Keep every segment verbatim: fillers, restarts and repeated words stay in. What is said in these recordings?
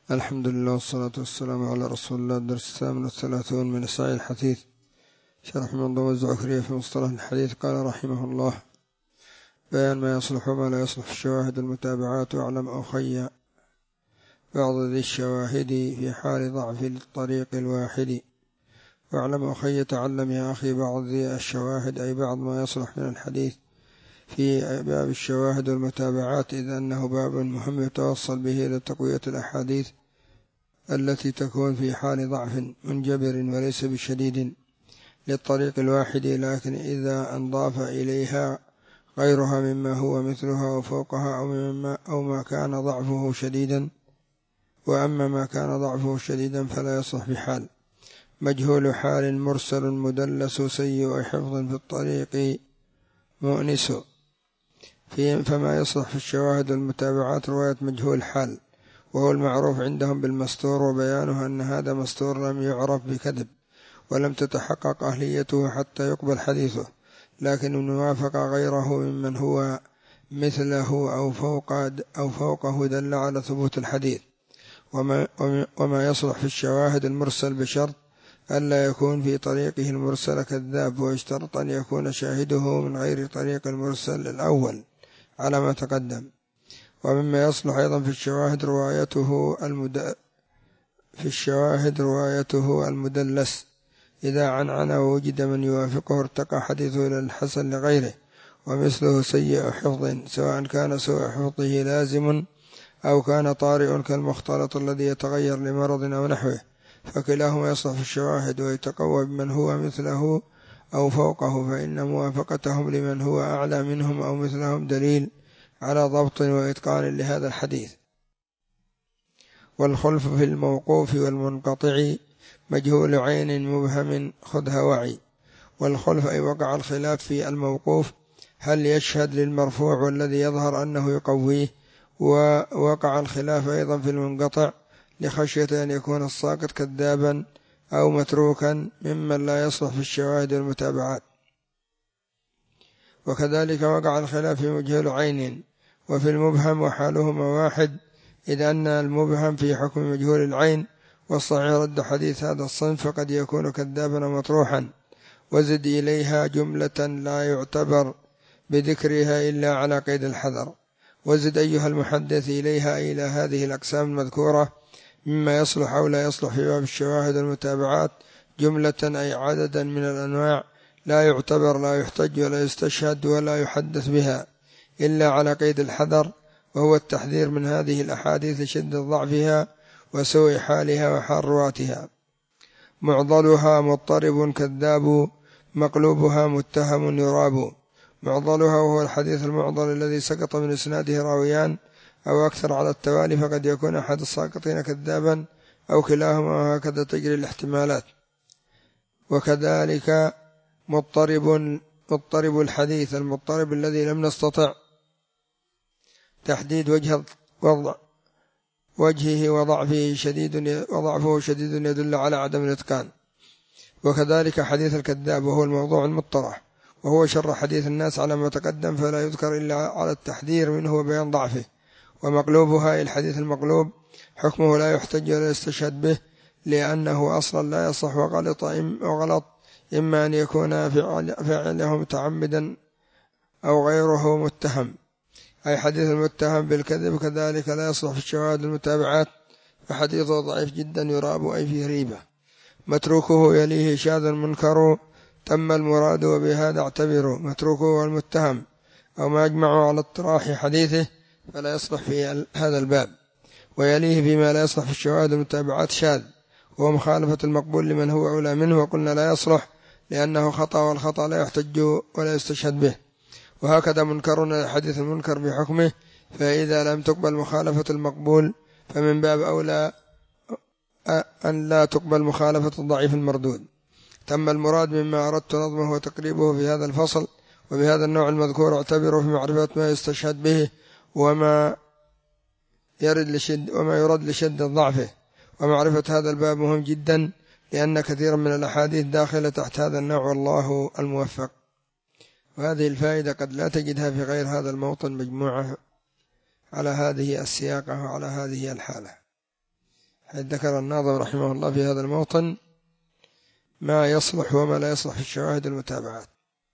الحمد لله والصلاة والسلام على رسول الله. الدرس الثامن والثلاثون من صحيح الحديث، شرح منظومة الزعكرية في مصطلح الحديث. قال رحمه الله: بيان ما يصلح وما لا يصلح في الشواهد والمتابعات. واعلم أخي بعض ذي الشواهد في حال ضعف الطريق الواحد. واعلم أخي، تعلم يا أخي بعض ذي الشواهد، أي بعض ما يصلح من الحديث في باب الشواهد والمتابعات، إذ أنه باب مهم يتوصل به إلى تقوية الأحاديث التي تكون في حال ضعف منجبر وليس بشديد للطريق الواحد، لكن إذا انضاف إليها غيرها مما هو مثلها أو فوقها أو, مما أو ما كان ضعفه شديدا. وأما ما كان ضعفه شديدا فلا يصلح بحال. مجهول حال مرسل مدلس سيء حفظ في الطريق مؤنس. فما يصلح في الشواهد والمتابعات رواية مجهول حال، وهو المعروف عندهم بالمستور، وبيانه أن هذا مستور لم يعرف بكذب ولم تتحقق أهليته حتى يقبل حديثه، لكن إن وافق غيره ممن هو مثله أو فوق أو فوقه دل على ثبوت الحديث. وما, وما يصلح في الشواهد المرسل بشرط ألا يكون في طريقه المرسل كذاب، ويشترط أن يكون شاهده من غير طريق المرسل الأول على ما تقدم. ومما يصلح أيضا في الشواهد روايته المد... في الشواهد روايته المدلس، إذا عنعن ووجد من يوافقه ارتقى حديثه إلى الحسن لغيره. ومثله سيء حفظ، سواء كان سوء حفظه لازم أو كان طارئ كالمختلط الذي يتغير لمرض أو نحوه، فكلاهما يصلح في الشواهد ويتقوى بمن هو مثله أو فوقه، فإن موافقتهم لمن هو أعلى منهم أو مثلهم دليل على ضبط وإتقان لهذا الحديث. والخلف في الموقوف والمنقطع مجهول عين مبهم خذها وعي. والخلف أي وقع الخلاف في الموقوف، هل يشهد للمرفوع والذي يظهر أنه يقويه، ووقع الخلاف أيضا في المنقطع لخشية أن يكون الساقط كذابا أو متروكا ممن لا يصلح في الشواهد والمتابعات. وكذلك وقع الخلاف في مجهول عين وفي المبهم، وحالهما واحد، إذ أن المبهم في حكم مجهول العين، والصحيح رد حديث هذا الصنف فقد يكون كذابا ومطروحا. وزد إليها جملة لا يعتبر بذكرها إلا على قيد الحذر. وزد أيها المحدث إليها إلى هذه الأقسام المذكورة مما يصلح أو لا يصلح في باب الشواهد والمتابعات جملة أي عددا من الأنواع لا يعتبر، لا يحتج ولا يستشهد ولا يحدث بها إلا على قيد الحذر، وهو التحذير من هذه الأحاديث لشدة ضعفها وسوء حالها وحال رواتها. معضلها مضطرب كذاب، مقلوبها متهم يراب. معضلها وهو الحديث المعضل الذي سقط من إسناده راويان أو أكثر على التوالي، فقد يكون أحد الساقطين كذابا أو كلاهما، وهكذا تجري الاحتمالات. وكذلك مضطرب مضطرب الحديث، المضطرب الذي لم نستطع تحديد وجه وضع وجهه وضعفه شديد وضعفه شديد يدل على عدم الإتقان. وكذلك حديث الكذاب وهو الموضوع المطرح، وهو شر حديث الناس على ما تقدم، فلا يذكر إلا على التحذير منه وبيان ضعفه. ومقلوبها الحديث المقلوب حكمه لا يحتج ولا يستشهد به، لأنه أصلا لا يصح وغلط وغلط إما أن يكون فعله متعمدا أو غيره متهم، أي حديث المتهم بالكذب. كذلك لا يصلح في الشواهد المتابعات، فحديثه ضعيف جدا يراب أي فيه ريبة. متروكه يليه شاذ منكر، تم المراد وبهذا اعتبروا. متروكه والمتهم أو ما أجمعوا على اطراح حديثه فلا يصلح في هذا الباب. ويليه فيما لا يصلح في الشواهد المتابعات شاذ، وهو مخالفة المقبول لمن هو أولى منه، وقلنا لا يصلح لأنه خطأ، والخطأ لا يحتج ولا يستشهد به. وهكذا منكر الحديث المنكر بحكمه، فإذا لم تقبل مخالفة المقبول فمن باب أولى أن لا تقبل مخالفة الضعيف المردود. تم المراد مما أردت نظمه وتقريبه في هذا الفصل. وبهذا النوع المذكور اعتبروا في معرفة ما يستشهد به وما يرد لشد وما يرد لشد ضعفه. ومعرفة هذا الباب مهم جدا، لأن كثيرا من الأحاديث داخلة تحت هذا النوع، والله الموفق. وهذه الفائدة قد لا تجدها في غير هذا الموطن مجموعة على هذه السياقة وعلى هذه الحالة. حيث ذكر الناظم رحمه الله في هذا الموطن ما يصلح وما لا يصلح في الشواهد المتابعات.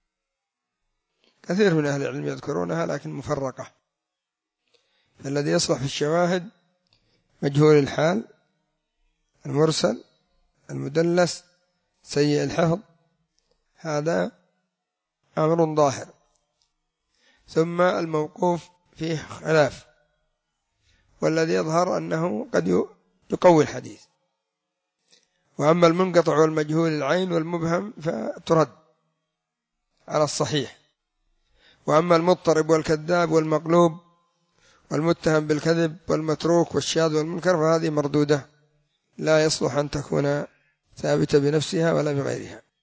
كثير من أهل العلم يذكرونها لكن مفرقة. الذي يصلح في الشواهد مجهول الحال، المرسل، المدلس، سيء الحفظ، هذا أمر ظاهر. ثم الموقوف فيه خلاف، والذي يظهر أنه قد يقوي الحديث. وأما المنقطع والمجهول العين والمبهم فترد على الصحيح. وأما المضطرب والكذاب والمقلوب والمتهم بالكذب والمتروك والشاذ والمنكر فهذه مردودة، لا يصلح أن تكون ثابتة بنفسها ولا بغيرها.